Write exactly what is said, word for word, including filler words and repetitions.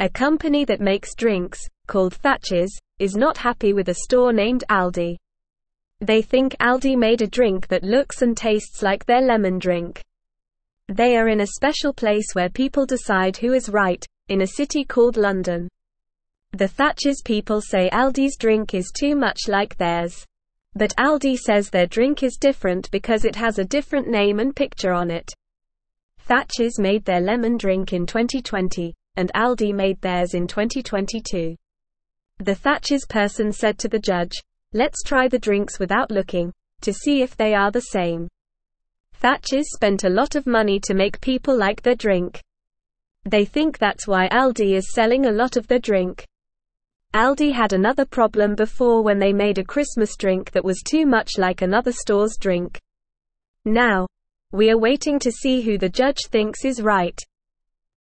A company that makes drinks, called Thatcher's, is not happy with a store named Aldi. They think Aldi made a drink that looks and tastes like their lemon drink. They are in a special place where people decide who is right, in a city called London. The Thatcher's people say Aldi's drink is too much like theirs. But Aldi says their drink is different because it has a different name and picture on it. Thatcher's made their lemon drink in twenty twenty, and Aldi made theirs in twenty twenty-two. The Thatcher's person said to the judge, "Let's try the drinks without looking, to see if they are the same." Thatcher's spent a lot of money to make people like their drink. They think that's why Aldi is selling a lot of their drink. Aldi had another problem before when they made a Christmas drink that was too much like another store's drink. Now, we are waiting to see who the judge thinks is right.